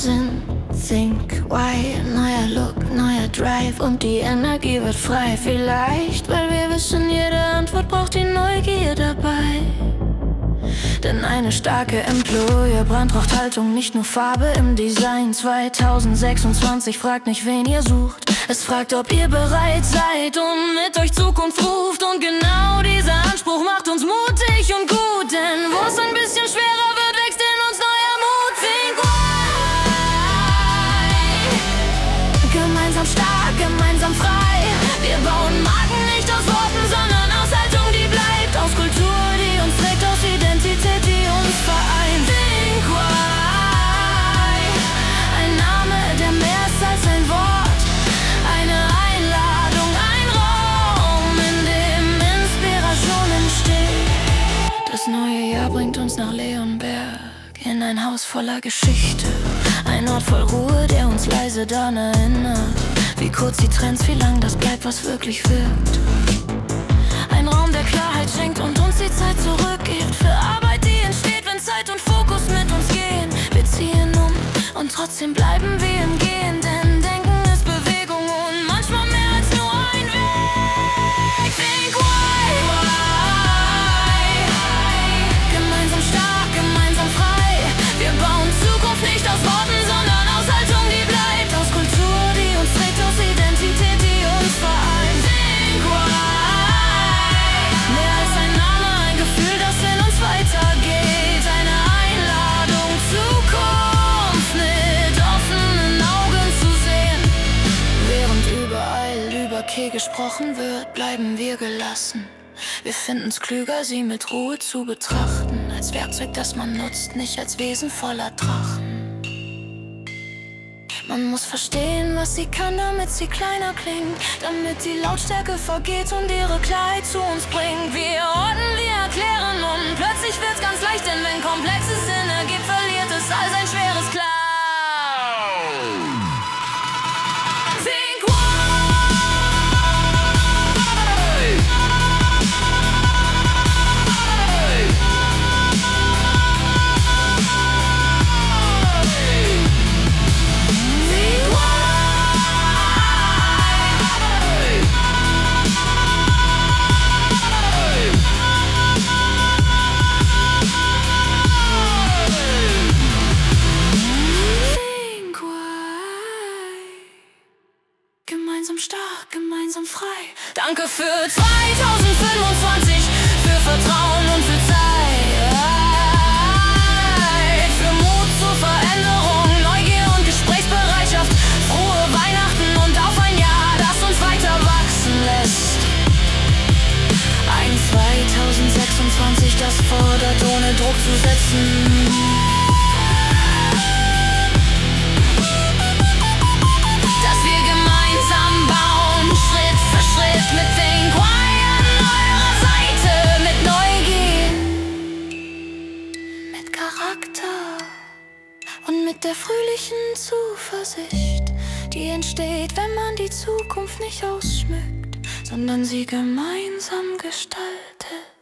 Sinn. Think why, neuer Look, neuer Drive und die Energie wird frei. Vielleicht, weil wir wissen, jede Antwort braucht die Neugier dabei. Denn eine starke Employer brandraucht Haltung, nicht nur Farbe im Design. 2026 fragt nicht, wen ihr sucht, es fragt, ob ihr bereit seid und mit euch Zukunft ruft. Und genau dieser Anspruch macht uns mutig und gut, denn wo es ein bisschen schwerer wird, wächst in uns neuer Mut. Think why, gemeinsam stark, gemeinsam frei. Wir bauen Marken nicht aus Worten, sondern aus Haltung, die bleibt. Aus Kultur, die uns trägt, aus Identität, die uns vereint. Think why, ein Name, der mehr ist als ein Wort. Eine Einladung, ein Raum, in dem Inspiration entsteht. Das neue Jahr bringt uns nach Leonberg, in ein Haus voller Geschichte. Ein Ort voll Ruhe, der uns leise daran erinnert, wie kurz die Trends, wie lang das bleibt, was wirklich wirkt. Ein Raum, der Klarheit schenkt und uns die Zeit zurückgibt. Für Arbeit, die entsteht, wenn Zeit und Fokus mit uns gehen. Wir ziehen um und trotzdem bleiben wir im Gehen. Denn Denken ist Bewegung und manchmal mehr als nur ein Weg. Think why, gemeinsam stark, gemeinsam frei. Wir bauen Zukunft nicht aus Worten, sondern aus Haltung, die bleibt. Aus Kultur, die uns trägt, aus Identität, die uns vereint. Think why, mehr als ein Name, ein Gefühl, das in uns weitergeht. Eine Einladung, Zukunft mit offenen Augen zu sehen. Während überall über Key gesprochen wird, bleiben wir gelassen. Wir finden's klüger, sie mit Ruhe zu betrachten, als Werkzeug, das man nutzt, nicht als Wesen voller Drachen. Man muss verstehen, was sie kann, damit sie kleiner klingt, damit die Lautstärke vergeht und ihre Klarheit zu uns bringt. Wir ordnen, wir erklären und plötzlich wird's ganz leicht, denn wenn komplexes Sinn ergibt, verliert es all sein schweres Klang. Think why, gemeinsam stark, gemeinsam frei. Danke für 2025, für Vertrauen und für Zeit. Für Mut zur Veränderung, Neugier und Gesprächsbereitschaft. Frohe Weihnachten und auf ein Jahr, das uns weiter wachsen lässt. Ein 2026, das fordert, ohne Druck zu setzen. Mit Think why an eurer Seite, mit Neugier, mit Charakter und mit der fröhlichen Zuversicht, die entsteht, wenn man die Zukunft nicht ausschmückt, sondern sie gemeinsam gestaltet.